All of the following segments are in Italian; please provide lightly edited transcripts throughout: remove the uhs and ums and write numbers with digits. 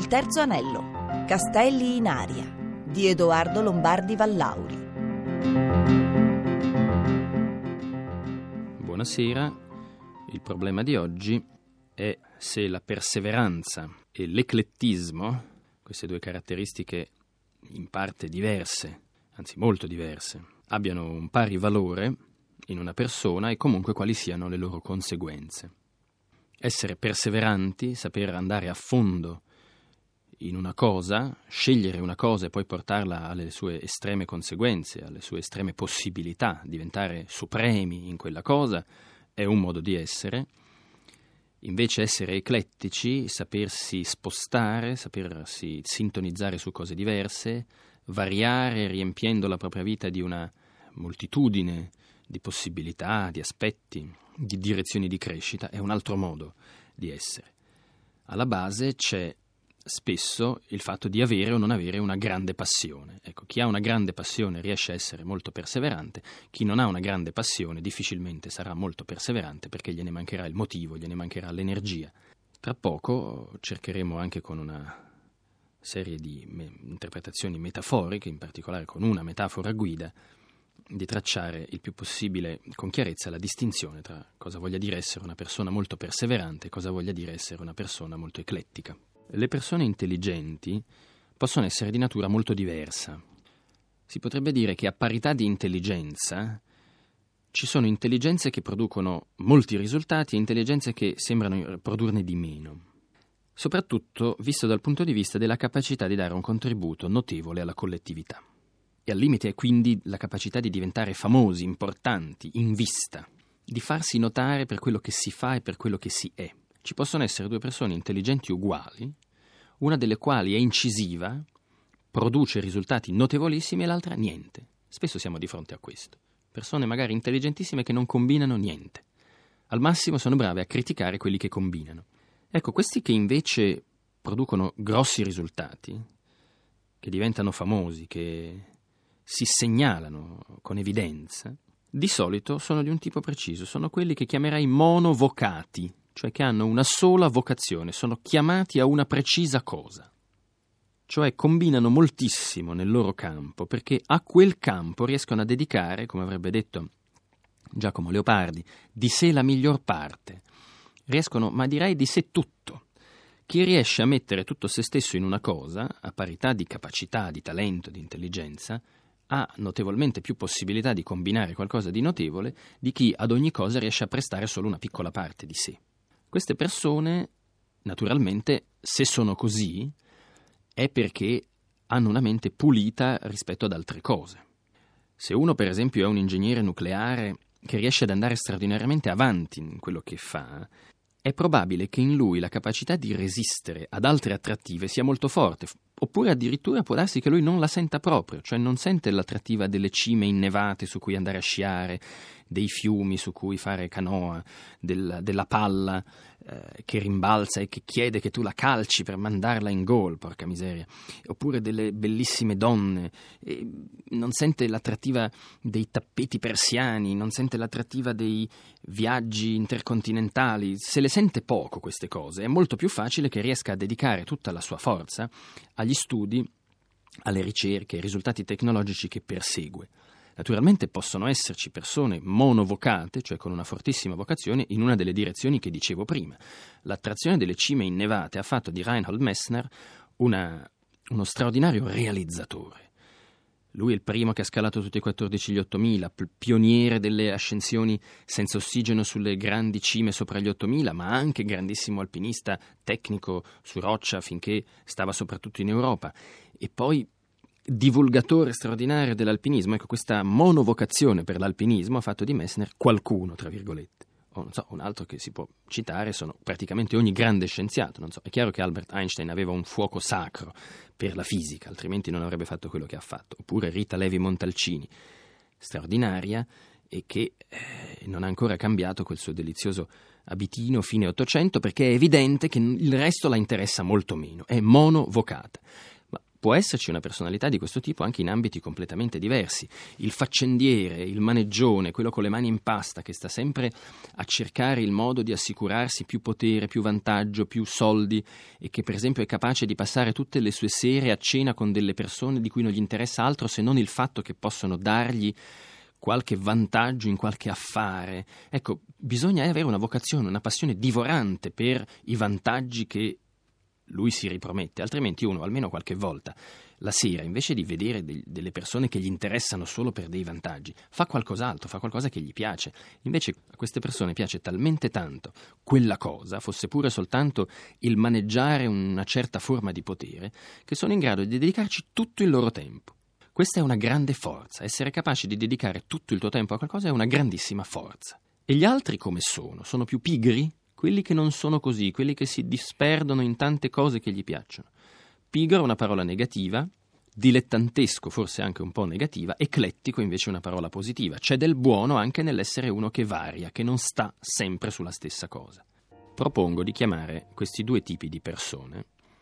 Il terzo anello. Castelli in aria di Edoardo Lombardi Vallauri. Buonasera. Il problema di oggi è se la perseveranza e l'eclettismo, queste due caratteristiche in parte diverse, anzi molto diverse, abbiano un pari valore in una persona e comunque quali siano le loro conseguenze. Essere perseveranti, saper andare a fondo in una cosa, scegliere una cosa e poi portarla alle sue estreme conseguenze, alle sue estreme possibilità, diventare supremi in quella cosa, è un modo di essere. Invece essere eclettici, sapersi spostare, sapersi sintonizzare su cose diverse, variare riempiendo la propria vita di una moltitudine di possibilità, di aspetti, di direzioni di crescita, è un altro modo di essere. Alla base c'è spesso il fatto di avere o non avere una grande passione. Ecco, chi ha una grande passione riesce a essere molto perseverante, chi non ha una grande passione difficilmente sarà molto perseverante perché gliene mancherà il motivo, gliene mancherà l'energia. Tra poco cercheremo anche con una serie di interpretazioni metaforiche, in particolare con una metafora guida, di tracciare il più possibile con chiarezza la distinzione tra cosa voglia dire essere una persona molto perseverante e cosa voglia dire essere una persona molto eclettica. Le persone intelligenti possono essere di natura molto diversa. Si potrebbe dire che a parità di intelligenza ci sono intelligenze che producono molti risultati e intelligenze che sembrano produrne di meno. Soprattutto visto dal punto di vista della capacità di dare un contributo notevole alla collettività. E al limite è quindi la capacità di diventare famosi, importanti, in vista, di farsi notare per quello che si fa e per quello che si è. Ci possono essere due persone intelligenti uguali, una delle quali è incisiva, produce risultati notevolissimi e l'altra niente. Spesso siamo di fronte a questo. Persone magari intelligentissime che non combinano niente. Al massimo sono brave a criticare quelli che combinano. Ecco, questi che invece producono grossi risultati, che diventano famosi, che si segnalano con evidenza, di solito sono di un tipo preciso, sono quelli che chiamerei monovocati, cioè che hanno una sola vocazione, sono chiamati a una precisa cosa. Cioè combinano moltissimo nel loro campo, perché a quel campo riescono a dedicare, come avrebbe detto Giacomo Leopardi, di sé la miglior parte. Riescono, ma direi di sé tutto. Chi riesce a mettere tutto se stesso in una cosa, a parità di capacità, di talento, di intelligenza, ha notevolmente più possibilità di combinare qualcosa di notevole di chi ad ogni cosa riesce a prestare solo una piccola parte di sé. Queste persone, naturalmente, se sono così, è perché hanno una mente pulita rispetto ad altre cose. Se uno, per esempio, è un ingegnere nucleare che riesce ad andare straordinariamente avanti in quello che fa, è probabile che in lui la capacità di resistere ad altre attrattive sia molto forte, oppure addirittura può darsi che lui non la senta proprio, cioè non sente l'attrattiva delle cime innevate su cui andare a sciare, dei fiumi su cui fare canoa, della palla che rimbalza e che chiede che tu la calci per mandarla in gol, porca miseria, oppure delle bellissime donne, e non sente l'attrattiva dei tappeti persiani, non sente l'attrattiva dei viaggi intercontinentali, se le sente poco queste cose, è molto più facile che riesca a dedicare tutta la sua forza agli studi, alle ricerche, ai risultati tecnologici che persegue. Naturalmente possono esserci persone monovocate, cioè con una fortissima vocazione, in una delle direzioni che dicevo prima. L'attrazione delle cime innevate ha fatto di Reinhold Messner uno straordinario realizzatore. Lui è il primo che ha scalato tutti i 14 gli 8000, pioniere delle ascensioni senza ossigeno sulle grandi cime sopra gli 8000, ma anche grandissimo alpinista tecnico su roccia finché stava soprattutto in Europa. E poi divulgatore straordinario dell'alpinismo. Ecco, questa monovocazione per l'alpinismo ha fatto di Messner qualcuno, tra virgolette. O non so, un altro che si può citare sono praticamente ogni grande scienziato. Non so, è chiaro che Albert Einstein aveva un fuoco sacro per la fisica, altrimenti non avrebbe fatto quello che ha fatto. Oppure Rita Levi Montalcini, straordinaria e che non ha ancora cambiato quel suo delizioso abitino fine Ottocento, perché è evidente che il resto la interessa molto meno, è monovocata. Ma può esserci una personalità di questo tipo anche in ambiti completamente diversi. Il faccendiere, il maneggione, quello con le mani in pasta che sta sempre a cercare il modo di assicurarsi più potere, più vantaggio, più soldi e che per esempio è capace di passare tutte le sue sere a cena con delle persone di cui non gli interessa altro se non il fatto che possono dargli qualche vantaggio in qualche affare. Ecco, bisogna avere una vocazione, una passione divorante per i vantaggi che lui si ripromette, altrimenti uno, almeno qualche volta, la sera, invece di vedere delle persone che gli interessano solo per dei vantaggi, fa qualcos'altro, fa qualcosa che gli piace. Invece a queste persone piace talmente tanto quella cosa, fosse pure soltanto il maneggiare una certa forma di potere, che sono in grado di dedicarci tutto il loro tempo. Questa è una grande forza, essere capaci di dedicare tutto il tuo tempo a qualcosa è una grandissima forza. E gli altri come sono? Sono più pigri? Quelli che non sono così, quelli che si disperdono in tante cose che gli piacciono. Pigro è una parola negativa, dilettantesco forse anche un po' negativa, eclettico invece è una parola positiva. C'è del buono anche nell'essere uno che varia, che non sta sempre sulla stessa cosa. Propongo di chiamare questi due tipi di persone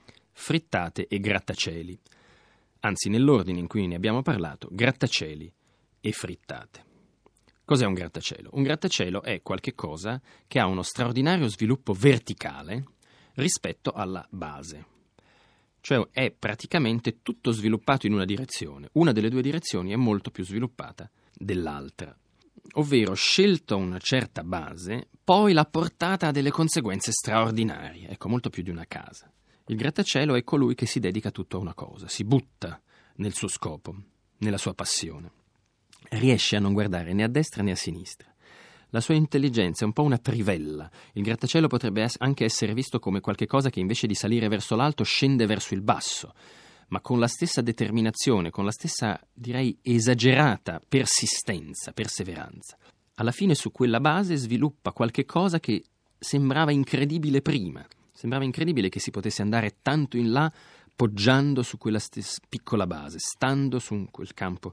frittate e grattacieli. Anzi, nell'ordine in cui ne abbiamo parlato, grattacieli e frittate. Cos'è un grattacielo? Un grattacielo è qualche cosa che ha uno straordinario sviluppo verticale rispetto alla base. Cioè è praticamente tutto sviluppato in una direzione. Una delle due direzioni è molto più sviluppata dell'altra. Ovvero, scelto una certa base, poi l'ha portata a delle conseguenze straordinarie. Ecco, molto più di una casa. Il grattacielo è colui che si dedica tutto a una cosa, si butta nel suo scopo, nella sua passione. Riesce a non guardare né a destra né a sinistra. La sua intelligenza è un po' una trivella. Il grattacielo potrebbe anche essere visto come qualche cosa che invece di salire verso l'alto scende verso il basso, ma con la stessa determinazione, con la stessa, direi, esagerata persistenza, perseveranza. Alla fine su quella base sviluppa qualche cosa che sembrava incredibile prima. Sembrava incredibile che si potesse andare tanto in là poggiando su quella stessa piccola base, stando su quel campo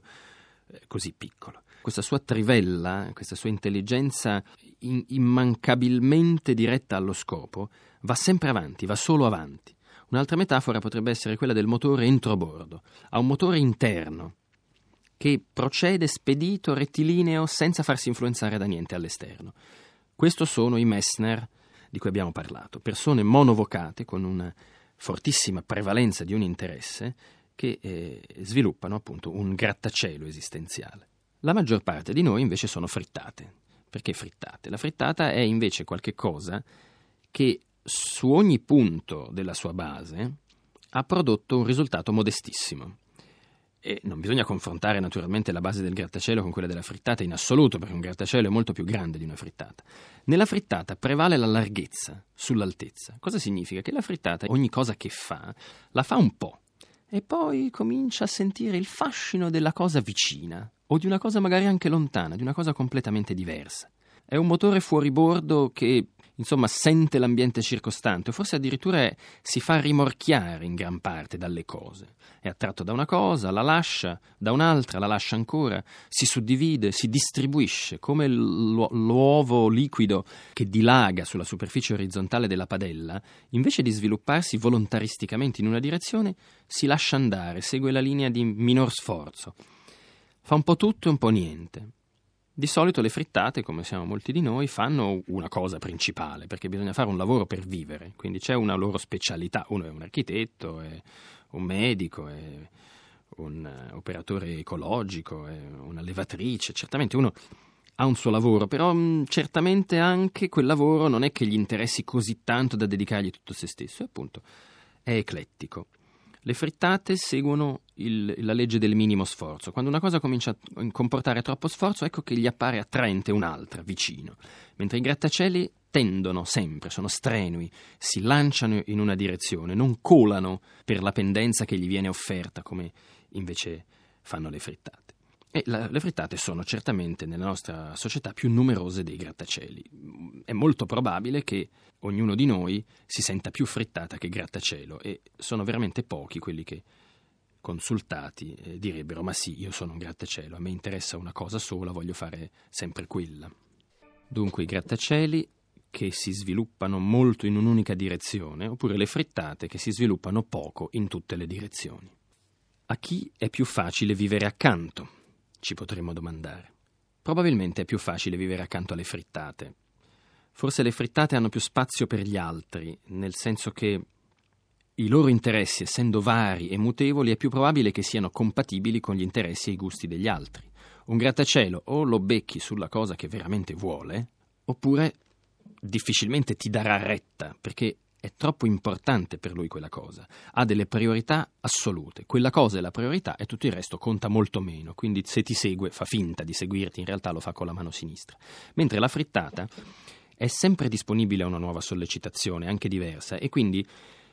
così piccolo. Questa sua trivella, questa sua intelligenza immancabilmente diretta allo scopo, va sempre avanti, va solo avanti. Un'altra metafora potrebbe essere quella del motore entrobordo. Ha un motore interno che procede spedito, rettilineo, senza farsi influenzare da niente all'esterno. Questo sono i Messner di cui abbiamo parlato, persone monovocate con una fortissima prevalenza di un interesse che sviluppano appunto un grattacielo esistenziale. La maggior parte di noi invece sono frittate. Perché frittate? La frittata è invece qualche cosa che su ogni punto della sua base ha prodotto un risultato modestissimo. E non bisogna confrontare naturalmente la base del grattacielo con quella della frittata in assoluto, perché un grattacielo è molto più grande di una frittata. Nella frittata prevale la larghezza sull'altezza. Cosa significa? Che la frittata, ogni cosa che fa, la fa un po', e poi comincia a sentire il fascino della cosa vicina, o di una cosa magari anche lontana, di una cosa completamente diversa. È un motore fuoribordo che, insomma, sente l'ambiente circostante, o forse addirittura si fa rimorchiare in gran parte dalle cose. È attratto da una cosa, la lascia, da un'altra, la lascia ancora, si suddivide, si distribuisce, come l'uovo liquido che dilaga sulla superficie orizzontale della padella, invece di svilupparsi volontaristicamente in una direzione, si lascia andare, segue la linea di minor sforzo. Fa un po' tutto e un po' niente. Di solito le frittate, come siamo molti di noi, fanno una cosa principale, perché bisogna fare un lavoro per vivere, quindi c'è una loro specialità. Uno è un architetto, è un medico, è un operatore ecologico, è una levatrice. Certamente uno ha un suo lavoro, però certamente anche quel lavoro non è che gli interessi così tanto da dedicargli tutto se stesso, e appunto è eclettico. Le frittate seguono la legge del minimo sforzo. Quando una cosa comincia a comportare troppo sforzo, ecco che gli appare attraente un'altra, vicino. Mentre i grattacieli tendono sempre, sono strenui, si lanciano in una direzione, non colano per la pendenza che gli viene offerta, come invece fanno le frittate. E le frittate sono certamente nella nostra società più numerose dei grattacieli. È molto probabile che ognuno di noi si senta più frittata che grattacielo, e sono veramente pochi quelli che, consultati, direbbero: ma sì, io sono un grattacielo, a me interessa una cosa sola, voglio fare sempre quella. Dunque i grattacieli che si sviluppano molto in un'unica direzione, oppure le frittate che si sviluppano poco in tutte le direzioni. A chi è più facile vivere accanto? Ci potremmo domandare. Probabilmente è più facile vivere accanto alle frittate. Forse le frittate hanno più spazio per gli altri, nel senso che i loro interessi, essendo vari e mutevoli, è più probabile che siano compatibili con gli interessi e i gusti degli altri. Un grattacielo o lo becchi sulla cosa che veramente vuole, oppure difficilmente ti darà retta, perché è troppo importante per lui quella cosa. Ha delle priorità assolute. Quella cosa è la priorità e tutto il resto conta molto meno. Quindi se ti segue fa finta di seguirti, in realtà lo fa con la mano sinistra. Mentre la frittata è sempre disponibile a una nuova sollecitazione, anche diversa, e quindi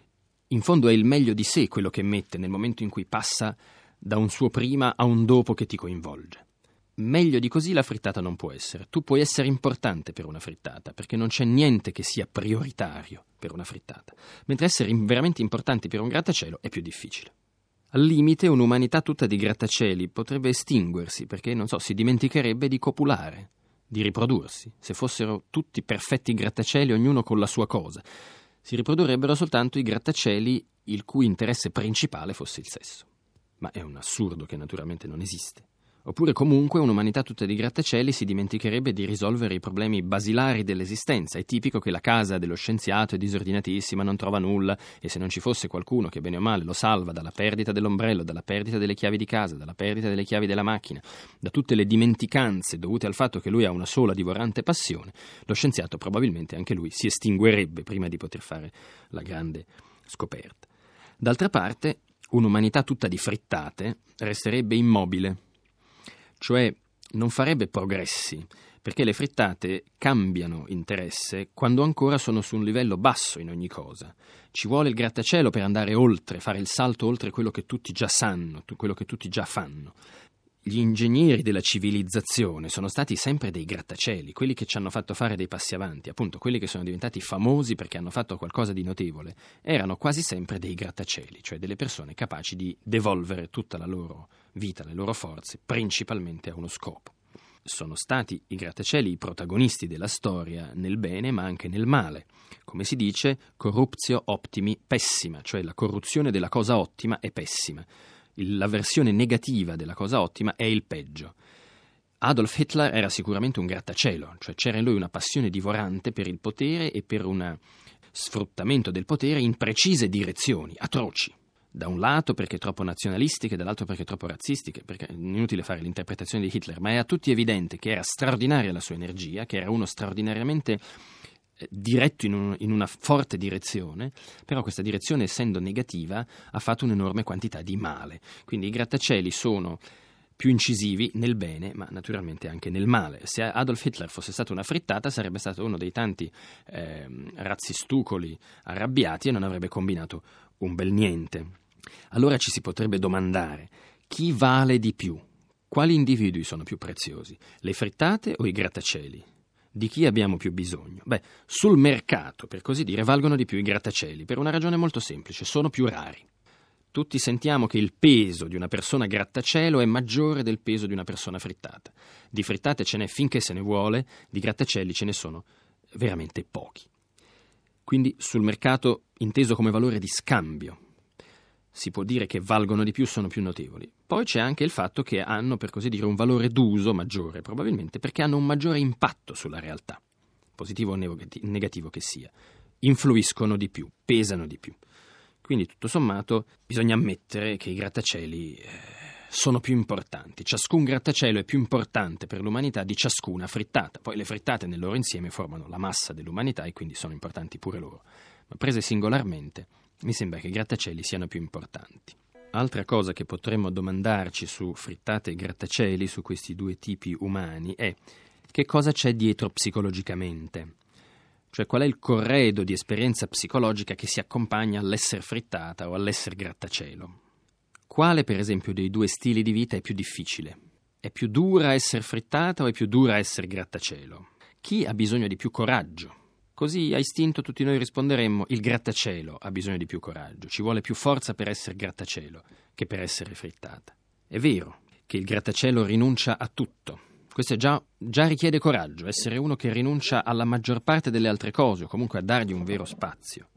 in fondo è il meglio di sé quello che mette nel momento in cui passa da un suo prima a un dopo che ti coinvolge. Meglio di così la frittata non può essere. Tu puoi essere importante per una frittata, perché non c'è niente che sia prioritario per una frittata, mentre essere veramente importanti per un grattacielo è più difficile. Al limite un'umanità tutta di grattacieli potrebbe estinguersi, perché, non so, si dimenticherebbe di copulare, di riprodursi. Se fossero tutti perfetti grattacieli, ognuno con la sua cosa, si riprodurrebbero soltanto i grattacieli il cui interesse principale fosse il sesso. Ma è un assurdo che naturalmente non esiste. Oppure comunque un'umanità tutta di grattacieli si dimenticherebbe di risolvere i problemi basilari dell'esistenza. È tipico che la casa dello scienziato è disordinatissima, non trova nulla, e se non ci fosse qualcuno che bene o male lo salva dalla perdita dell'ombrello, dalla perdita delle chiavi di casa, dalla perdita delle chiavi della macchina, da tutte le dimenticanze dovute al fatto che lui ha una sola divorante passione, lo scienziato probabilmente anche lui si estinguerebbe prima di poter fare la grande scoperta. D'altra parte, un'umanità tutta di frittate resterebbe immobile, cioè non farebbe progressi, perché le frittate cambiano interesse quando ancora sono su un livello basso in ogni cosa. Ci vuole il grattacielo per andare oltre, fare il salto oltre quello che tutti già sanno, quello che tutti già fanno. Gli ingegneri della civilizzazione sono stati sempre dei grattacieli, quelli che ci hanno fatto fare dei passi avanti, appunto quelli che sono diventati famosi perché hanno fatto qualcosa di notevole, erano quasi sempre dei grattacieli, cioè delle persone capaci di devolvere tutta la loro vita, le loro forze, principalmente a uno scopo. Sono stati i grattacieli i protagonisti della storia nel bene ma anche nel male. Come si dice, corruptio optimi pessima, cioè la corruzione della cosa ottima è pessima. La versione negativa della cosa ottima è il peggio. Adolf Hitler era sicuramente un grattacielo, cioè c'era in lui una passione divorante per il potere e per un sfruttamento del potere in precise direzioni, atroci. Da un lato perché troppo nazionalistiche, dall'altro perché troppo razzistiche, perché è inutile fare l'interpretazione di Hitler, ma è a tutti evidente che era straordinaria la sua energia, che era uno straordinariamente diretto in una forte direzione, però questa direzione, essendo negativa, ha fatto un'enorme quantità di male. Quindi i grattacieli sono più incisivi nel bene, ma naturalmente anche nel male. Se Adolf Hitler fosse stato una frittata, sarebbe stato uno dei tanti razzistucoli arrabbiati e non avrebbe combinato un bel niente. Allora ci si potrebbe domandare: chi vale di più? Quali individui sono più preziosi? Le frittate o i grattacieli? Di chi abbiamo più bisogno? Beh, sul mercato, per così dire, valgono di più i grattacieli, per una ragione molto semplice: sono più rari. Tutti sentiamo che il peso di una persona grattacielo è maggiore del peso di una persona frittata. Di frittate ce n'è finché se ne vuole, di grattacieli ce ne sono veramente pochi. Quindi sul mercato, inteso come valore di scambio, si può dire che valgono di più, sono più notevoli. Poi c'è anche il fatto che hanno, per così dire, un valore d'uso maggiore, probabilmente perché hanno un maggiore impatto sulla realtà, positivo o negativo che sia. Influiscono di più, pesano di più. Quindi tutto sommato bisogna ammettere che i grattacieli sono più importanti. Ciascun grattacielo è più importante per l'umanità di ciascuna frittata. Poi le frittate nel loro insieme formano la massa dell'umanità e quindi sono importanti pure loro. Ma prese singolarmente mi sembra che i grattacieli siano più importanti. Altra cosa che potremmo domandarci su frittate e grattacieli, su questi due tipi umani, è: che cosa c'è dietro psicologicamente? Cioè qual è il corredo di esperienza psicologica che si accompagna all'essere frittata o all'essere grattacielo? Quale, per esempio, dei due stili di vita è più difficile? È più dura essere frittata o è più dura essere grattacielo? Chi ha bisogno di più coraggio? Così a istinto tutti noi risponderemmo: il grattacielo ha bisogno di più coraggio, ci vuole più forza per essere grattacielo che per essere frittata. È vero che il grattacielo rinuncia a tutto. Questo già richiede coraggio, essere uno che rinuncia alla maggior parte delle altre cose o comunque a dargli un vero spazio.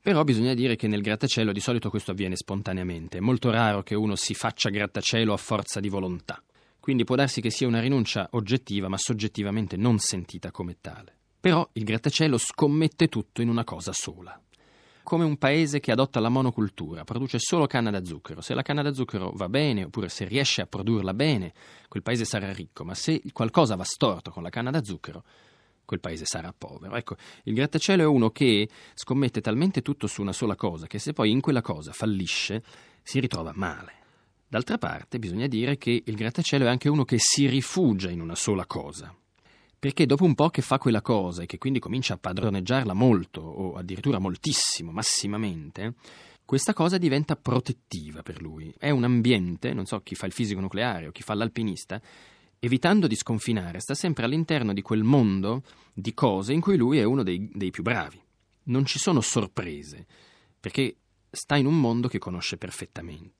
Però bisogna dire che nel grattacielo di solito questo avviene spontaneamente. È molto raro che uno si faccia grattacielo a forza di volontà. Quindi può darsi che sia una rinuncia oggettiva, ma soggettivamente non sentita come tale. Però il grattacielo scommette tutto in una cosa sola. Come un paese che adotta la monocultura, produce solo canna da zucchero. Se la canna da zucchero va bene, oppure se riesce a produrla bene, quel paese sarà ricco, ma se qualcosa va storto con la canna da zucchero, quel paese sarà povero. Ecco, il grattacielo è uno che scommette talmente tutto su una sola cosa, che se poi in quella cosa fallisce, si ritrova male. D'altra parte, bisogna dire che il grattacielo è anche uno che si rifugia in una sola cosa. Perché dopo un po' che fa quella cosa e che quindi comincia a padroneggiarla molto o addirittura moltissimo, massimamente, questa cosa diventa protettiva per lui. È un ambiente, non so chi fa il fisico nucleare o chi fa l'alpinista, evitando di sconfinare, sta sempre all'interno di quel mondo di cose in cui lui è uno dei più bravi. Non ci sono sorprese, perché sta in un mondo che conosce perfettamente.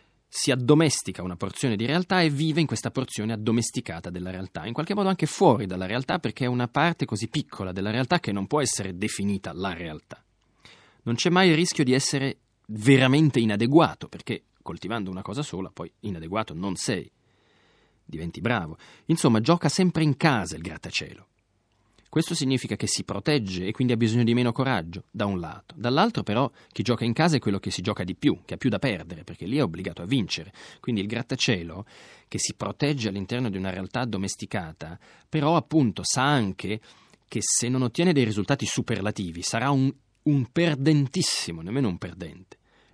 Si addomestica una porzione di realtà e vive in questa porzione addomesticata della realtà, in qualche modo anche fuori dalla realtà, perché è una parte così piccola della realtà che non può essere definita la realtà. Non c'è mai il rischio di essere veramente inadeguato, perché coltivando una cosa sola poi inadeguato non sei, diventi bravo. Insomma, gioca sempre in casa il grattacielo. Questo significa che si protegge e quindi ha bisogno di meno coraggio, da un lato. Dall'altro però chi gioca in casa è quello che si gioca di più, che ha più da perdere, perché lì è obbligato a vincere. Quindi il grattacielo, che si protegge all'interno di una realtà domesticata, però appunto sa anche che se non ottiene dei risultati superlativi sarà un perdentissimo, nemmeno un perdente.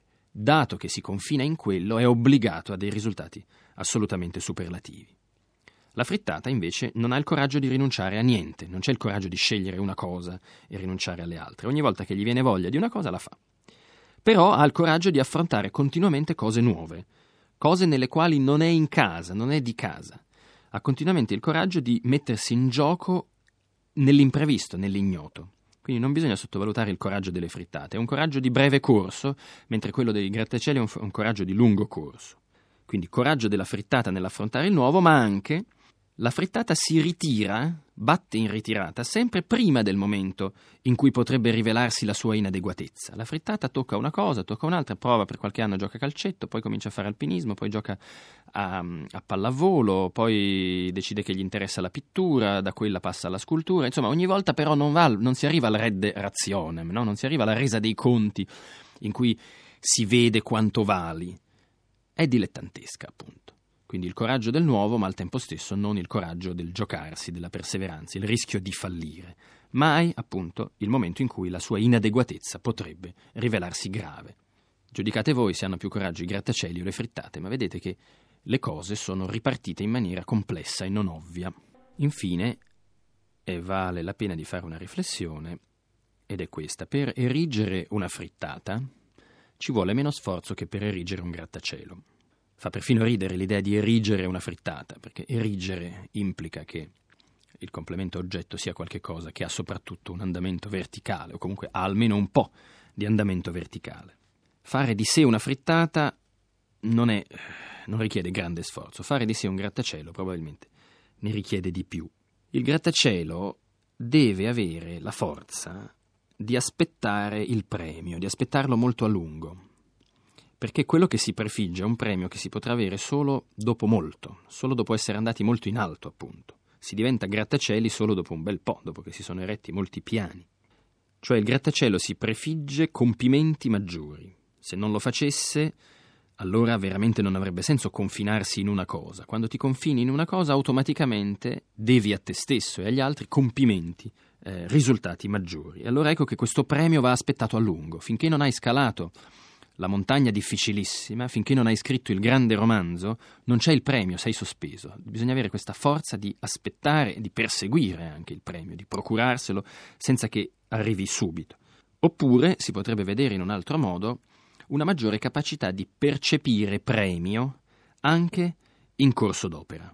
Dato che si confina in quello, è obbligato a dei risultati assolutamente superlativi. La frittata, invece, non ha il coraggio di rinunciare a niente, non c'è il coraggio di scegliere una cosa e rinunciare alle altre. Ogni volta che gli viene voglia di una cosa la fa. Però ha il coraggio di affrontare continuamente cose nuove, cose nelle quali non è in casa, non è di casa. Ha continuamente il coraggio di mettersi in gioco nell'imprevisto, nell'ignoto. Quindi non bisogna sottovalutare il coraggio delle frittate. È un coraggio di breve corso, mentre quello dei grattacieli è un coraggio di lungo corso. Quindi coraggio della frittata nell'affrontare il nuovo, ma anche la frittata si ritira, batte in ritirata, sempre prima del momento in cui potrebbe rivelarsi la sua inadeguatezza. La frittata tocca una cosa, tocca un'altra, prova per qualche anno a giocare a calcetto, poi comincia a fare alpinismo, poi gioca a pallavolo, poi decide che gli interessa la pittura, da quella passa alla scultura. Insomma, ogni volta però non si arriva al redde rationem, no? Non si arriva alla resa dei conti in cui si vede quanto vali. È dilettantesca, appunto. Quindi il coraggio del nuovo, ma al tempo stesso non il coraggio del giocarsi, della perseveranza, il rischio di fallire. Mai, appunto, il momento in cui la sua inadeguatezza potrebbe rivelarsi grave. Giudicate voi se hanno più coraggio i grattacieli o le frittate, ma vedete che le cose sono ripartite in maniera complessa e non ovvia. Infine, e vale la pena di fare una riflessione, ed è questa: per erigere una frittata ci vuole meno sforzo che per erigere un grattacielo. Fa perfino ridere l'idea di erigere una frittata, perché erigere implica che il complemento oggetto sia qualche cosa che ha soprattutto un andamento verticale, o comunque ha almeno un po' di andamento verticale. Fare di sé una frittata non richiede grande sforzo. Fare di sé un grattacielo probabilmente ne richiede di più. Il grattacielo deve avere la forza di aspettare il premio, di aspettarlo molto a lungo. Perché quello che si prefigge è un premio che si potrà avere solo dopo molto, solo dopo essere andati molto in alto, appunto. Si diventa grattacieli solo dopo un bel po', dopo che si sono eretti molti piani. Cioè il grattacielo si prefigge compimenti maggiori. Se non lo facesse, allora veramente non avrebbe senso confinarsi in una cosa. Quando ti confini in una cosa, automaticamente devi a te stesso e agli altri compimenti, risultati maggiori. E allora ecco che questo premio va aspettato a lungo, finché non hai scalato la montagna difficilissima, finché non hai scritto il grande romanzo, non c'è il premio, sei sospeso. Bisogna avere questa forza di aspettare e di perseguire anche il premio, di procurarselo senza che arrivi subito. Oppure si potrebbe vedere in un altro modo una maggiore capacità di percepire premio anche in corso d'opera.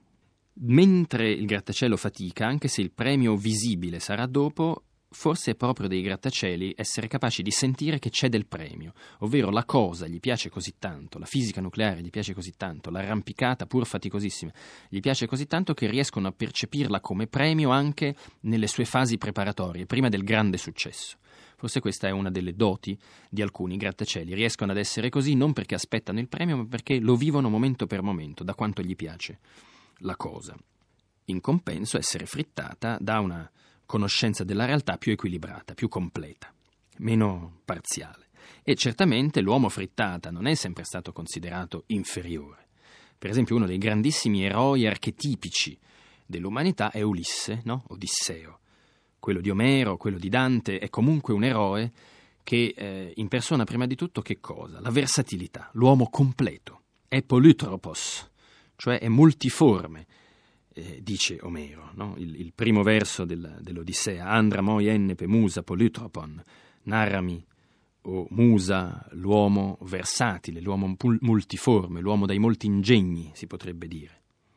Mentre il grattacielo fatica, anche se il premio visibile sarà dopo, forse è proprio dei grattacieli essere capaci di sentire che c'è del premio, ovvero la cosa gli piace così tanto, la fisica nucleare gli piace così tanto, l'arrampicata pur faticosissima gli piace così tanto che riescono a percepirla come premio anche nelle sue fasi preparatorie, prima del grande successo. Forse questa è una delle doti di alcuni grattacieli. Riescono ad essere così non perché aspettano il premio, ma perché lo vivono momento per momento, da quanto gli piace la cosa. In compenso, essere frittata dà una conoscenza della realtà più equilibrata, più completa, meno parziale. E certamente l'uomo frittata non è sempre stato considerato inferiore. Per esempio, uno dei grandissimi eroi archetipici dell'umanità è Ulisse, no? Odisseo. Quello di Omero, quello di Dante, è comunque un eroe che impersona prima di tutto che cosa? La versatilità, l'uomo completo. È polytropos, cioè è multiforme, dice Omero, no? Il primo verso dell'Odissea, Andra moi ennepe musa polytropon, narrami, o musa, l'uomo versatile, l'uomo multiforme, l'uomo dai molti ingegni, si potrebbe dire.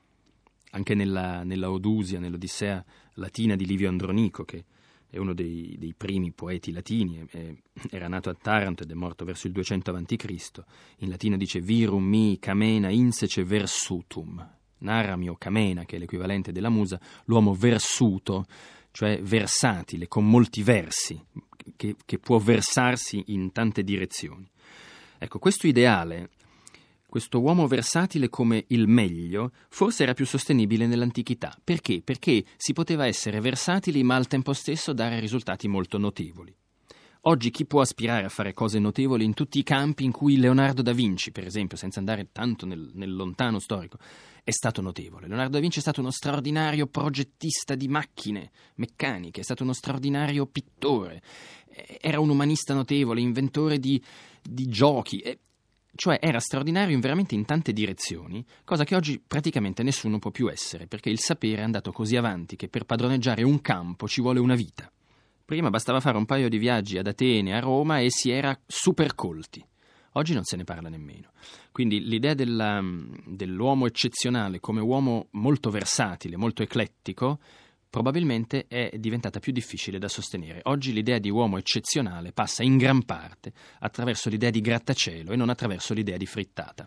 Anche nella Odusia, nell'Odissea latina di Livio Andronico, che è uno dei primi poeti latini, era nato a Taranto ed è morto verso il 200 a.C., in latino dice virum mi camena insece versutum, narrami o camena, che è l'equivalente della musa, l'uomo versuto, cioè versatile, con molti versi, che può versarsi in tante direzioni. Ecco, questo ideale, questo uomo versatile come il meglio, forse era più sostenibile nell'antichità. Perché? Perché si poteva essere versatili ma al tempo stesso dare risultati molto notevoli. Oggi chi può aspirare a fare cose notevoli in tutti i campi in cui Leonardo da Vinci, per esempio, senza andare tanto nel lontano storico, è stato notevole? Leonardo da Vinci è stato uno straordinario progettista di macchine meccaniche, è stato uno straordinario pittore, era un umanista notevole, inventore di giochi, cioè era straordinario veramente in tante direzioni, cosa che oggi praticamente nessuno può più essere, perché il sapere è andato così avanti che per padroneggiare un campo ci vuole una vita. Prima bastava fare un paio di viaggi ad Atene, a Roma e si era super colti. Oggi non se ne parla nemmeno. Quindi l'idea dell'uomo eccezionale come uomo molto versatile, molto eclettico, probabilmente è diventata più difficile da sostenere. Oggi l'idea di uomo eccezionale passa in gran parte attraverso l'idea di grattacielo e non attraverso l'idea di frittata.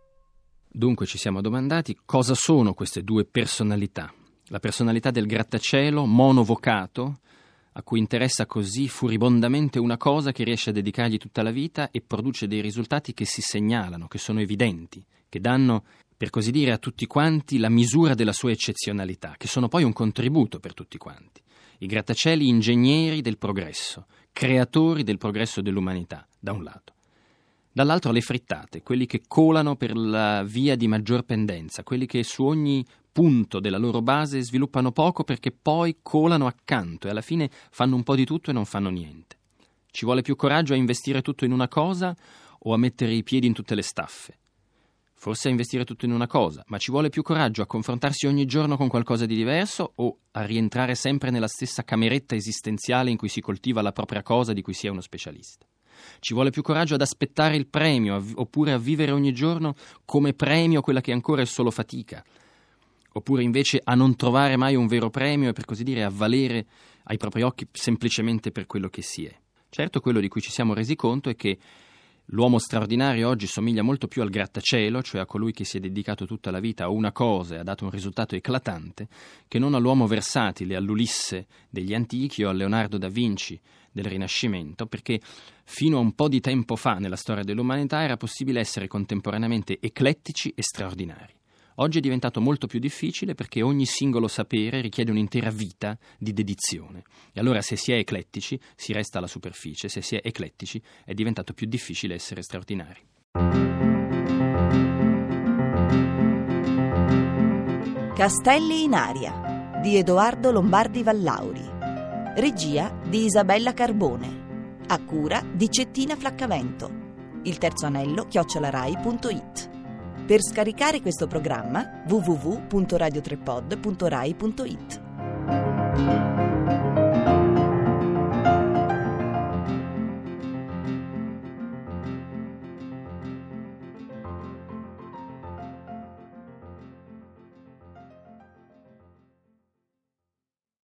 Dunque ci siamo domandati cosa sono queste due personalità. La personalità del grattacielo, monovocato, a cui interessa così furibondamente una cosa che riesce a dedicargli tutta la vita e produce dei risultati che si segnalano, che sono evidenti, che danno, per così dire, a tutti quanti la misura della sua eccezionalità, che sono poi un contributo per tutti quanti. I grattacieli ingegneri del progresso, creatori del progresso dell'umanità, da un lato. Dall'altro le frittate, quelli che colano per la via di maggior pendenza, quelli che su ogni punto della loro base sviluppano poco perché poi colano accanto e alla fine fanno un po' di tutto e non fanno niente. Ci vuole più coraggio a investire tutto in una cosa o a mettere i piedi in tutte le staffe? Forse a investire tutto in una cosa, ma ci vuole più coraggio a confrontarsi ogni giorno con qualcosa di diverso o a rientrare sempre nella stessa cameretta esistenziale in cui si coltiva la propria cosa di cui si è uno specialista. Ci vuole più coraggio ad aspettare il premio oppure a vivere ogni giorno come premio quella che ancora è solo fatica, oppure invece a non trovare mai un vero premio e per così dire a valere ai propri occhi semplicemente per quello che si è. Certo, quello di cui ci siamo resi conto è che l'uomo straordinario oggi somiglia molto più al grattacielo, cioè a colui che si è dedicato tutta la vita a una cosa e ha dato un risultato eclatante, che non all'uomo versatile, all'Ulisse degli antichi o al Leonardo da Vinci del Rinascimento, perché fino a un po' di tempo fa nella storia dell'umanità era possibile essere contemporaneamente eclettici e straordinari. Oggi è diventato molto più difficile perché ogni singolo sapere richiede un'intera vita di dedizione. E allora se si è eclettici si resta alla superficie, se si è eclettici è diventato più difficile essere straordinari. Castelli in aria di Edoardo Lombardi Vallauri. Regia di Isabella Carbone. A cura di Cettina Flaccavento. Il terzo anello @rai.it. Per scaricare questo programma www.radiotrepod.rai.it.